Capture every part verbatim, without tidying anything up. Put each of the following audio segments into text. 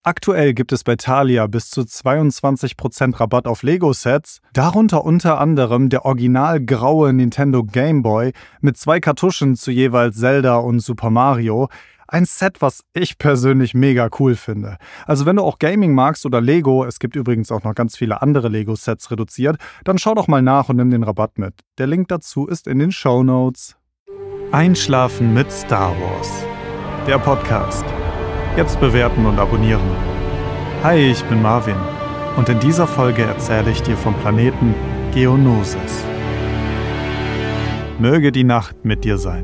Aktuell gibt es bei Thalia bis zu zweiundzwanzig Prozent Rabatt auf Lego-Sets, darunter unter anderem der original graue Nintendo Game Boy mit zwei Kartuschen zu jeweils Zelda und Super Mario. Ein Set, was ich persönlich mega cool finde. Also wenn du auch Gaming magst oder Lego, es gibt übrigens auch noch ganz viele andere Lego-Sets reduziert, dann schau doch mal nach und nimm den Rabatt mit. Der Link dazu ist in den Shownotes. Einschlafen mit Star Wars. Der Podcast. Jetzt bewerten und abonnieren. Hi, ich bin Marvin und in dieser Folge erzähle ich dir vom Planeten Geonosis. Möge die Nacht mit dir sein.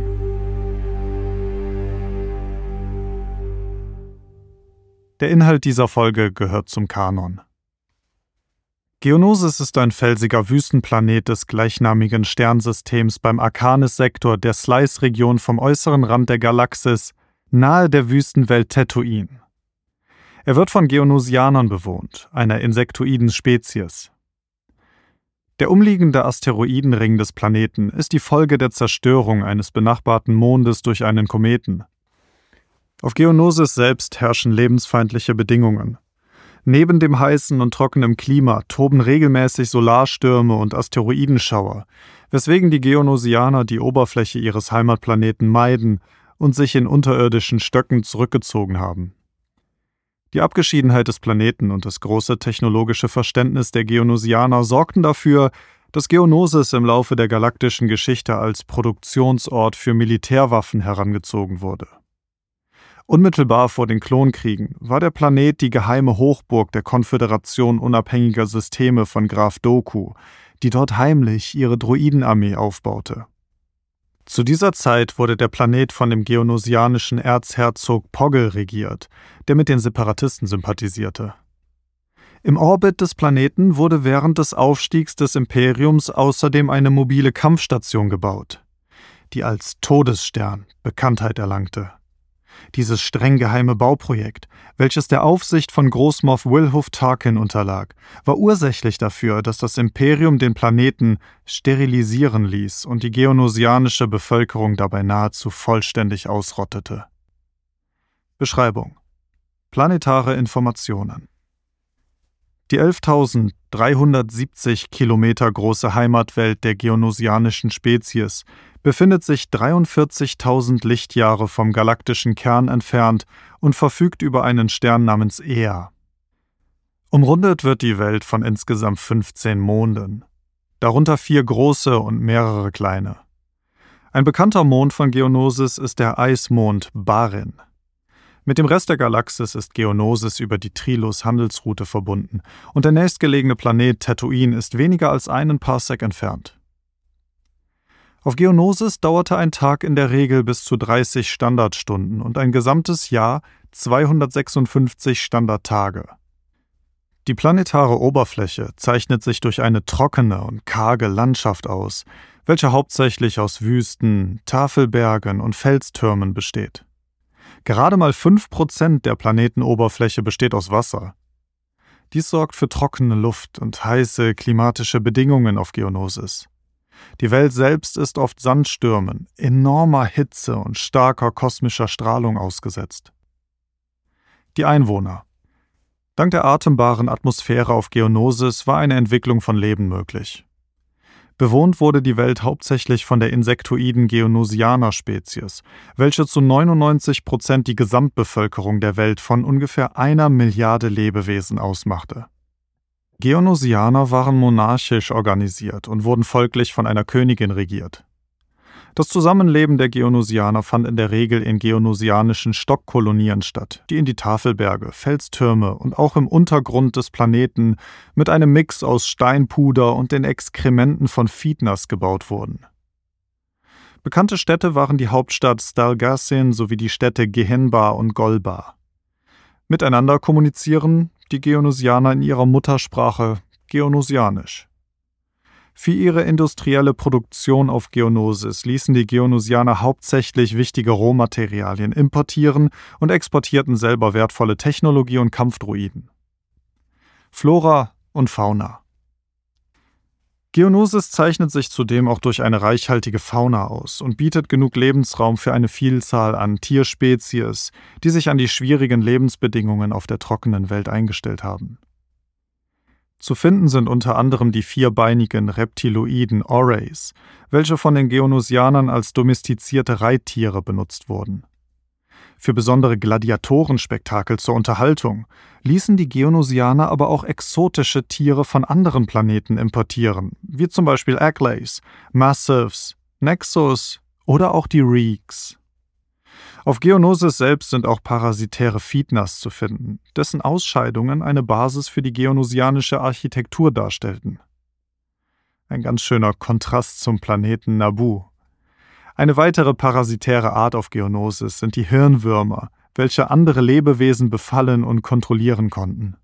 Der Inhalt dieser Folge gehört zum Kanon. Geonosis ist ein felsiger Wüstenplanet des gleichnamigen Sternsystems beim Arcanis-Sektor der Slice-Region vom äußeren Rand der Galaxis, nahe der Wüstenwelt Tatooine. Er wird von Geonosianern bewohnt, einer insektoiden Spezies. Der umliegende Asteroidenring des Planeten ist die Folge der Zerstörung eines benachbarten Mondes durch einen Kometen. Auf Geonosis selbst herrschen lebensfeindliche Bedingungen. Neben dem heißen und trockenen Klima toben regelmäßig Solarstürme und Asteroidenschauer, weswegen die Geonosianer die Oberfläche ihres Heimatplaneten meiden und sich in unterirdischen Stöcken zurückgezogen haben. Die Abgeschiedenheit des Planeten und das große technologische Verständnis der Geonosianer sorgten dafür, dass Geonosis im Laufe der galaktischen Geschichte als Produktionsort für Militärwaffen herangezogen wurde. Unmittelbar vor den Klonkriegen war der Planet die geheime Hochburg der Konföderation unabhängiger Systeme von Graf Doku, die dort heimlich ihre Droidenarmee aufbaute. Zu dieser Zeit wurde der Planet von dem geonosianischen Erzherzog Poggle regiert, der mit den Separatisten sympathisierte. Im Orbit des Planeten wurde während des Aufstiegs des Imperiums außerdem eine mobile Kampfstation gebaut, die als Todesstern Bekanntheit erlangte. Dieses streng geheime Bauprojekt, welches der Aufsicht von Großmoff Wilhuf Tarkin unterlag, war ursächlich dafür, dass das Imperium den Planeten sterilisieren ließ und die geonosianische Bevölkerung dabei nahezu vollständig ausrottete. Beschreibung: Planetare Informationen. Die elftausenddreihundertsiebzig Kilometer große Heimatwelt der geonosianischen Spezies befindet sich dreiundvierzigtausend Lichtjahre vom galaktischen Kern entfernt und verfügt über einen Stern namens Ea. Umrundet wird die Welt von insgesamt fünfzehn Monden, darunter vier große und mehrere kleine. Ein bekannter Mond von Geonosis ist der Eismond Barin. Mit dem Rest der Galaxis ist Geonosis über die Trilus-Handelsroute verbunden und der nächstgelegene Planet Tatooine ist weniger als einen Parsec entfernt. Auf Geonosis dauerte ein Tag in der Regel bis zu dreißig Standardstunden und ein gesamtes Jahr zweihundertsechsundfünfzig Standardtage. Die planetare Oberfläche zeichnet sich durch eine trockene und karge Landschaft aus, welche hauptsächlich aus Wüsten, Tafelbergen und Felstürmen besteht. Gerade mal fünf Prozent der Planetenoberfläche besteht aus Wasser. Dies sorgt für trockene Luft und heiße klimatische Bedingungen auf Geonosis. Die Welt selbst ist oft Sandstürmen, enormer Hitze und starker kosmischer Strahlung ausgesetzt. Die Einwohner. Dank der atembaren Atmosphäre auf Geonosis war eine Entwicklung von Leben möglich. Bewohnt wurde die Welt hauptsächlich von der insektoiden Geonosianer-Spezies, welche zu neunundneunzig Prozent die Gesamtbevölkerung der Welt von ungefähr einer Milliarde Lebewesen ausmachte. Geonosianer waren monarchisch organisiert und wurden folglich von einer Königin regiert. Das Zusammenleben der Geonosianer fand in der Regel in geonosianischen Stockkolonien statt, die in die Tafelberge, Felstürme und auch im Untergrund des Planeten mit einem Mix aus Steinpuder und den Exkrementen von Pheednas gebaut wurden. Bekannte Städte waren die Hauptstadt Stalgassin sowie die Städte Gehenbar und Golbar. Miteinander kommunizieren die Geonosianer in ihrer Muttersprache Geonosianisch. Für ihre industrielle Produktion auf Geonosis ließen die Geonosianer hauptsächlich wichtige Rohmaterialien importieren und exportierten selber wertvolle Technologie und Kampfdroiden. Flora und Fauna. Geonosis zeichnet sich zudem auch durch eine reichhaltige Fauna aus und bietet genug Lebensraum für eine Vielzahl an Tierspezies, die sich an die schwierigen Lebensbedingungen auf der trockenen Welt eingestellt haben. Zu finden sind unter anderem die vierbeinigen Reptiloiden Orays, welche von den Geonosianern als domestizierte Reittiere benutzt wurden. Für besondere Gladiatorenspektakel zur Unterhaltung ließen die Geonosianer aber auch exotische Tiere von anderen Planeten importieren, wie zum Beispiel Aglays, Massives, Nexus oder auch die Reeks. Auf Geonosis selbst sind auch parasitäre Pheidnas zu finden, dessen Ausscheidungen eine Basis für die geonosianische Architektur darstellten. Ein ganz schöner Kontrast zum Planeten Naboo. Eine weitere parasitäre Art auf Geonosis sind die Hirnwürmer, welche andere Lebewesen befallen und kontrollieren konnten.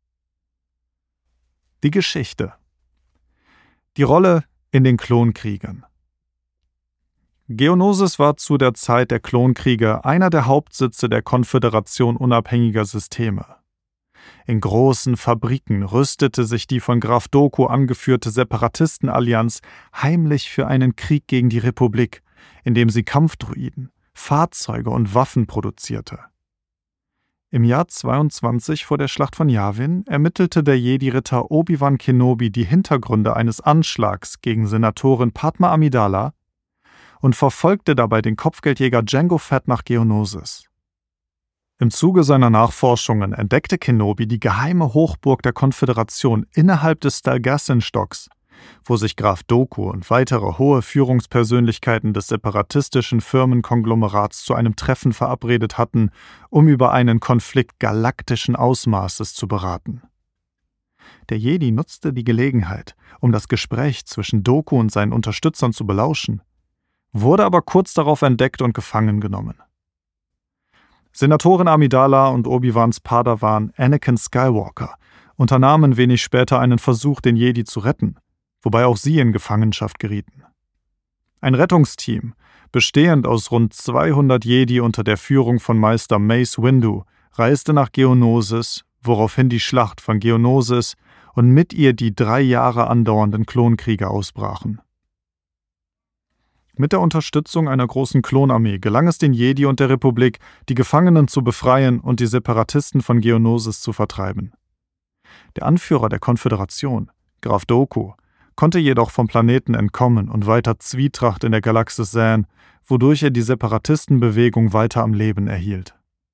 Die Geschichte. Die Rolle in den Klonkriegen. Geonosis war zu der Zeit der Klonkriege einer der Hauptsitze der Konföderation unabhängiger Systeme. In großen Fabriken rüstete sich die von Graf Doku angeführte Separatistenallianz heimlich für einen Krieg gegen die Republik, indem sie Kampfdruiden, Fahrzeuge und Waffen produzierte. Im Jahr zweiundzwanzig vor der Schlacht von Yavin ermittelte der Jedi-Ritter Obi-Wan Kenobi die Hintergründe eines Anschlags gegen Senatorin Padmé Amidala und verfolgte dabei den Kopfgeldjäger Jango Fett nach Geonosis. Im Zuge seiner Nachforschungen entdeckte Kenobi die geheime Hochburg der Konföderation innerhalb des Stalgassin-Stocks, wo sich Graf Doku und weitere hohe Führungspersönlichkeiten des separatistischen Firmenkonglomerats zu einem Treffen verabredet hatten, um über einen Konflikt galaktischen Ausmaßes zu beraten. Der Jedi nutzte die Gelegenheit, um das Gespräch zwischen Doku und seinen Unterstützern zu belauschen, wurde aber kurz darauf entdeckt und gefangen genommen. Senatorin Amidala und Obi-Wans Padawan Anakin Skywalker unternahmen wenig später einen Versuch, den Jedi zu retten, wobei auch sie in Gefangenschaft gerieten. Ein Rettungsteam, bestehend aus rund zweihundert Jedi unter der Führung von Meister Mace Windu, reiste nach Geonosis, woraufhin die Schlacht von Geonosis und mit ihr die drei Jahre andauernden Klonkriege ausbrachen. Mit der Unterstützung einer großen Klonarmee gelang es den Jedi und der Republik, die Gefangenen zu befreien und die Separatisten von Geonosis zu vertreiben. Der Anführer der Konföderation, Graf Doku, konnte jedoch vom Planeten entkommen und weiter Zwietracht in der Galaxis säen, wodurch er die Separatistenbewegung weiter am Leben erhielt.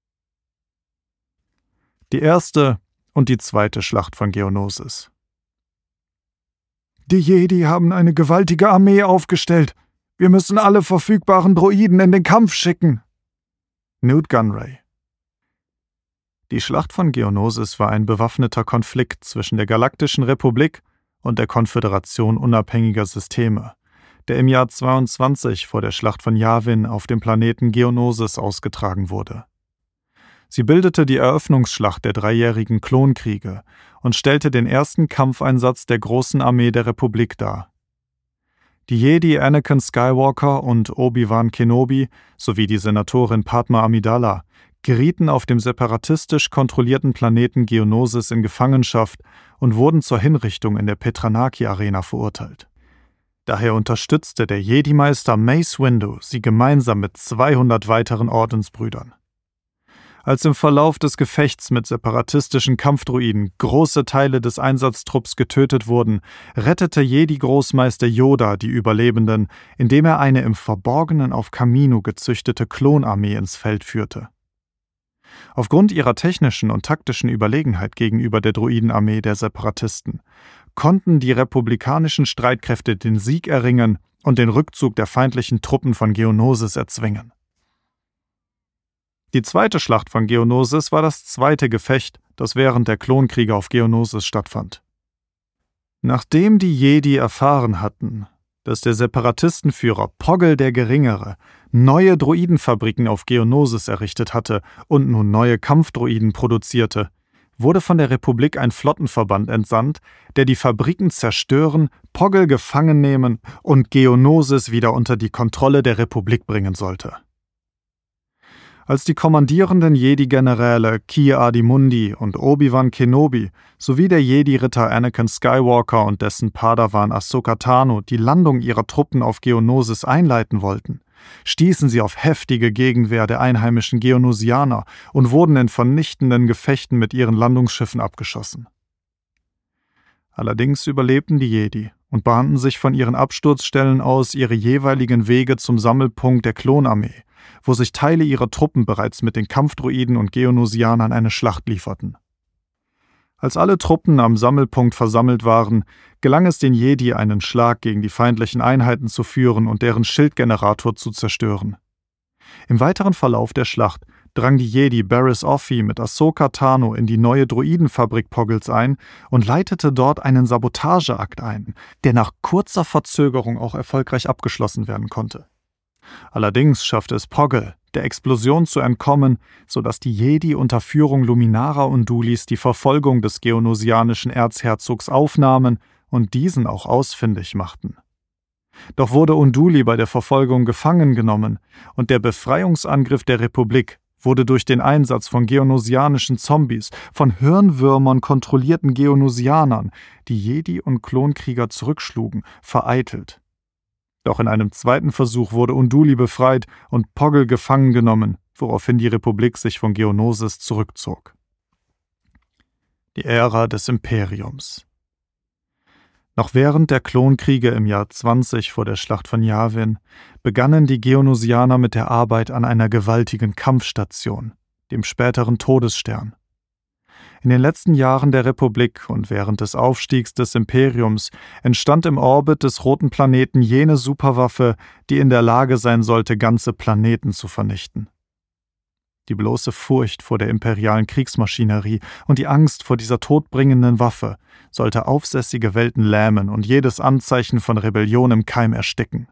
Die erste und die zweite Schlacht von Geonosis. Die Jedi haben eine gewaltige Armee aufgestellt. Wir müssen alle verfügbaren Droiden in den Kampf schicken. Newt Gunray. Die Schlacht von Geonosis war ein bewaffneter Konflikt zwischen der Galaktischen Republik und der Konföderation unabhängiger Systeme, der im Jahr zweiundzwanzig vor der Schlacht von Yavin auf dem Planeten Geonosis ausgetragen wurde. Sie bildete die Eröffnungsschlacht der dreijährigen Klonkriege und stellte den ersten Kampfeinsatz der großen Armee der Republik dar. Die Jedi Anakin Skywalker und Obi-Wan Kenobi sowie die Senatorin Padmé Amidala gerieten auf dem separatistisch kontrollierten Planeten Geonosis in Gefangenschaft und wurden zur Hinrichtung in der Petranaki-Arena verurteilt. Daher unterstützte der Jedi-Meister Mace Windu sie gemeinsam mit zweihundert weiteren Ordensbrüdern. Als im Verlauf des Gefechts mit separatistischen Kampfdruiden große Teile des Einsatztrupps getötet wurden, rettete Jedi-Großmeister Yoda die Überlebenden, indem er eine im Verborgenen auf Kamino gezüchtete Klonarmee ins Feld führte. Aufgrund ihrer technischen und taktischen Überlegenheit gegenüber der Druidenarmee der Separatisten konnten die republikanischen Streitkräfte den Sieg erringen und den Rückzug der feindlichen Truppen von Geonosis erzwingen. Die zweite Schlacht von Geonosis war das zweite Gefecht, das während der Klonkriege auf Geonosis stattfand. Nachdem die Jedi erfahren hatten, dass der Separatistenführer Poggle der Geringere neue Droidenfabriken auf Geonosis errichtet hatte und nun neue Kampfdroiden produzierte, wurde von der Republik ein Flottenverband entsandt, der die Fabriken zerstören, Poggle gefangen nehmen und Geonosis wieder unter die Kontrolle der Republik bringen sollte. Als die kommandierenden Jedi-Generäle Ki-Adi-Mundi und Obi-Wan Kenobi sowie der Jedi-Ritter Anakin Skywalker und dessen Padawan Ahsoka Tano die Landung ihrer Truppen auf Geonosis einleiten wollten, stießen sie auf heftige Gegenwehr der einheimischen Geonosianer und wurden in vernichtenden Gefechten mit ihren Landungsschiffen abgeschossen. Allerdings überlebten die Jedi und bahnten sich von ihren Absturzstellen aus ihre jeweiligen Wege zum Sammelpunkt der Klonarmee, wo sich Teile ihrer Truppen bereits mit den Kampfdroiden und Geonosianern eine Schlacht lieferten. Als alle Truppen am Sammelpunkt versammelt waren, gelang es den Jedi, einen Schlag gegen die feindlichen Einheiten zu führen und deren Schildgenerator zu zerstören. Im weiteren Verlauf der Schlacht drang die Jedi Barriss Offee mit Ahsoka Tano in die neue Droidenfabrik Poggles ein und leitete dort einen Sabotageakt ein, der nach kurzer Verzögerung auch erfolgreich abgeschlossen werden konnte. Allerdings schaffte es Poggle, der Explosion zu entkommen, sodass die Jedi unter Führung Luminara Undulis die Verfolgung des geonosianischen Erzherzogs aufnahmen und diesen auch ausfindig machten. Doch wurde Unduli bei der Verfolgung gefangen genommen und der Befreiungsangriff der Republik wurde durch den Einsatz von geonosianischen Zombies, von Hirnwürmern kontrollierten Geonosianern, die Jedi und Klonkrieger zurückschlugen, vereitelt. Doch in einem zweiten Versuch wurde Unduli befreit und Poggle gefangen genommen, woraufhin die Republik sich von Geonosis zurückzog. Die Ära des Imperiums. Noch während der Klonkriege im Jahr zwanzig vor der Schlacht von Yavin begannen die Geonosianer mit der Arbeit an einer gewaltigen Kampfstation, dem späteren Todesstern. In den letzten Jahren der Republik und während des Aufstiegs des Imperiums entstand im Orbit des roten Planeten jene Superwaffe, die in der Lage sein sollte, ganze Planeten zu vernichten. Die bloße Furcht vor der imperialen Kriegsmaschinerie und die Angst vor dieser todbringenden Waffe sollte aufsässige Welten lähmen und jedes Anzeichen von Rebellion im Keim ersticken.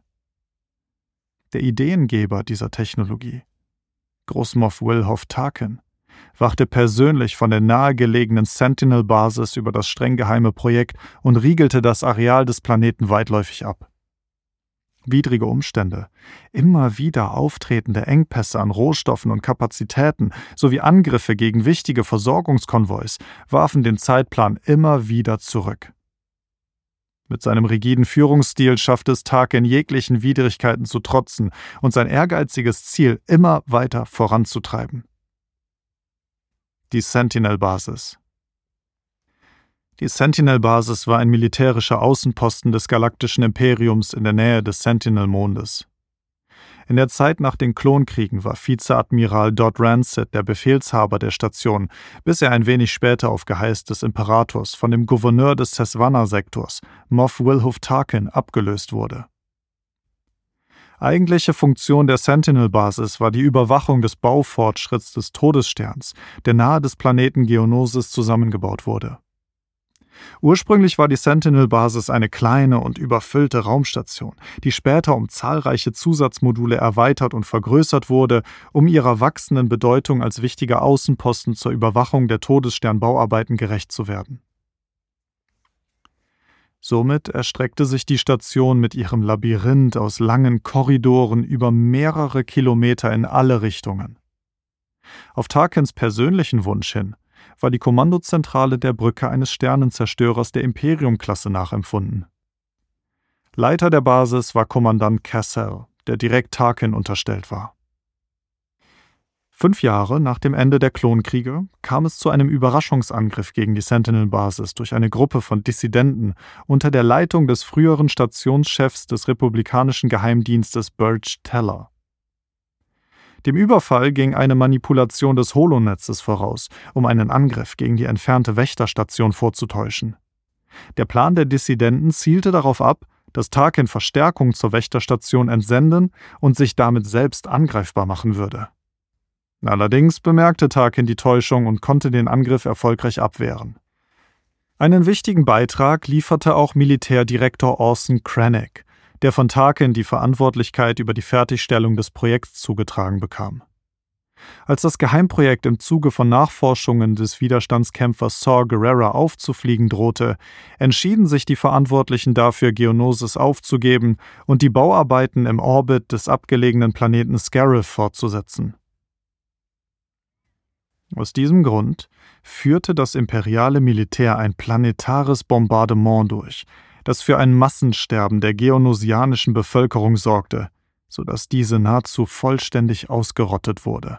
Der Ideengeber dieser Technologie, Großmoff Wilhoff Tarkin, wachte persönlich von der nahegelegenen Sentinel-Basis über das streng geheime Projekt und riegelte das Areal des Planeten weitläufig ab. Widrige Umstände, immer wieder auftretende Engpässe an Rohstoffen und Kapazitäten sowie Angriffe gegen wichtige Versorgungskonvois warfen den Zeitplan immer wieder zurück. Mit seinem rigiden Führungsstil schaffte es Tarkin, jeglichen Widrigkeiten zu trotzen und sein ehrgeiziges Ziel immer weiter voranzutreiben. Die Sentinel-Basis. Die Sentinel-Basis war ein militärischer Außenposten des Galaktischen Imperiums in der Nähe des Sentinel-Mondes. In der Zeit nach den Klonkriegen war Vizeadmiral Dodd Rancid der Befehlshaber der Station, bis er ein wenig später auf Geheiß des Imperators von dem Gouverneur des Seswana-Sektors, Moff Wilhoff Tarkin, abgelöst wurde. Eigentliche Funktion der Sentinel-Basis war die Überwachung des Baufortschritts des Todessterns, der nahe des Planeten Geonosis zusammengebaut wurde. Ursprünglich war die Sentinel-Basis eine kleine und überfüllte Raumstation, die später um zahlreiche Zusatzmodule erweitert und vergrößert wurde, um ihrer wachsenden Bedeutung als wichtiger Außenposten zur Überwachung der Todesstern-Bauarbeiten gerecht zu werden. Somit erstreckte sich die Station mit ihrem Labyrinth aus langen Korridoren über mehrere Kilometer in alle Richtungen. Auf Tarkins persönlichen Wunsch hin war die Kommandozentrale der Brücke eines Sternenzerstörers der Imperium-Klasse nachempfunden. Leiter der Basis war Kommandant Cassell, der direkt Tarkin unterstellt war. Fünf Jahre nach dem Ende der Klonkriege kam es zu einem Überraschungsangriff gegen die Sentinel-Basis durch eine Gruppe von Dissidenten unter der Leitung des früheren Stationschefs des republikanischen Geheimdienstes Burge Teller. Dem Überfall ging eine Manipulation des Holonetzes voraus, um einen Angriff gegen die entfernte Wächterstation vorzutäuschen. Der Plan der Dissidenten zielte darauf ab, dass Tarkin Verstärkung zur Wächterstation entsenden und sich damit selbst angreifbar machen würde. Allerdings bemerkte Tarkin die Täuschung und konnte den Angriff erfolgreich abwehren. Einen wichtigen Beitrag lieferte auch Militärdirektor Orson Krennic, der von Tarkin die Verantwortlichkeit über die Fertigstellung des Projekts zugetragen bekam. Als das Geheimprojekt im Zuge von Nachforschungen des Widerstandskämpfers Saw Gerrera aufzufliegen drohte, entschieden sich die Verantwortlichen dafür, Geonosis aufzugeben und die Bauarbeiten im Orbit des abgelegenen Planeten Scarif fortzusetzen. Aus diesem Grund führte das imperiale Militär ein planetares Bombardement durch, das für ein Massensterben der geonosianischen Bevölkerung sorgte, sodass diese nahezu vollständig ausgerottet wurde.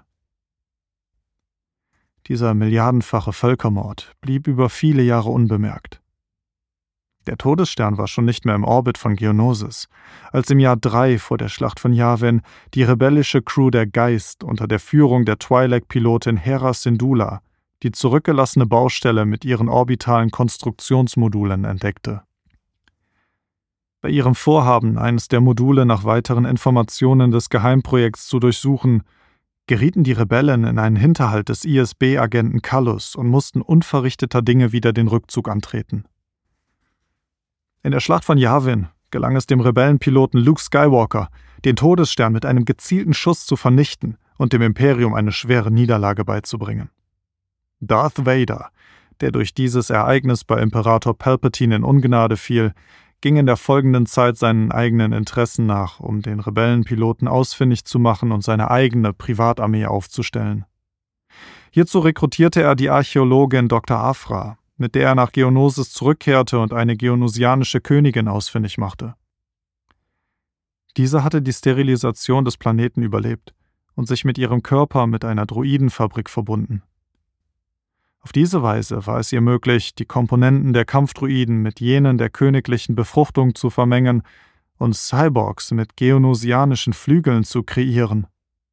Dieser milliardenfache Völkermord blieb über viele Jahre unbemerkt. Der Todesstern war schon nicht mehr im Orbit von Geonosis, als im Jahr drei vor der Schlacht von Yavin die rebellische Crew der Geist unter der Führung der Twi'lek-Pilotin Hera Syndulla die zurückgelassene Baustelle mit ihren orbitalen Konstruktionsmodulen entdeckte. Bei ihrem Vorhaben, eines der Module nach weiteren Informationen des Geheimprojekts zu durchsuchen, gerieten die Rebellen in einen Hinterhalt des I S B-Agenten Kallus und mussten unverrichteter Dinge wieder den Rückzug antreten. In der Schlacht von Yavin gelang es dem Rebellenpiloten Luke Skywalker, den Todesstern mit einem gezielten Schuss zu vernichten und dem Imperium eine schwere Niederlage beizubringen. Darth Vader, der durch dieses Ereignis bei Imperator Palpatine in Ungnade fiel, ging in der folgenden Zeit seinen eigenen Interessen nach, um den Rebellenpiloten ausfindig zu machen und seine eigene Privatarmee aufzustellen. Hierzu rekrutierte er die Archäologin Doktor Aphra, mit der er nach Geonosis zurückkehrte und eine geonosianische Königin ausfindig machte. Diese hatte die Sterilisation des Planeten überlebt und sich mit ihrem Körper mit einer Droidenfabrik verbunden. Auf diese Weise war es ihr möglich, die Komponenten der Kampfdroiden mit jenen der königlichen Befruchtung zu vermengen und Cyborgs mit geonosianischen Flügeln zu kreieren.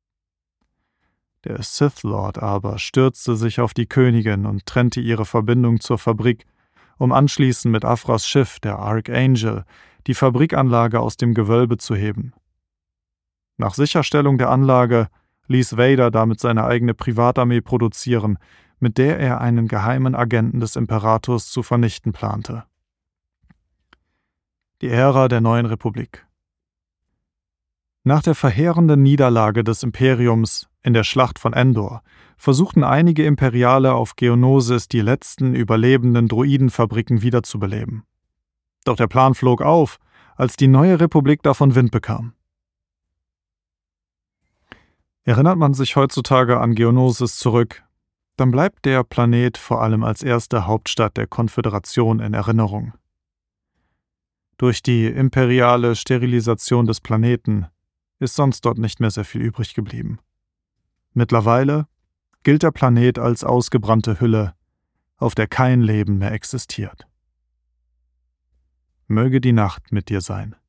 Der Sith Lord aber stürzte sich auf die Königin und trennte ihre Verbindung zur Fabrik, um anschließend mit Aphras Schiff, der Archangel, die Fabrikanlage aus dem Gewölbe zu heben. Nach Sicherstellung der Anlage ließ Vader damit seine eigene Privatarmee produzieren, mit der er einen geheimen Agenten des Imperators zu vernichten plante. Die Ära der neuen Republik. Nach der verheerenden Niederlage des Imperiums in der Schlacht von Endor versuchten einige Imperiale auf Geonosis die letzten überlebenden Droidenfabriken wiederzubeleben. Doch der Plan flog auf, als die neue Republik davon Wind bekam. Erinnert man sich heutzutage an Geonosis zurück, dann bleibt der Planet vor allem als erste Hauptstadt der Konföderation in Erinnerung. Durch die imperiale Sterilisation des Planeten ist sonst dort nicht mehr sehr viel übrig geblieben. Mittlerweile gilt der Planet als ausgebrannte Hülle, auf der kein Leben mehr existiert. Möge die Nacht mit dir sein.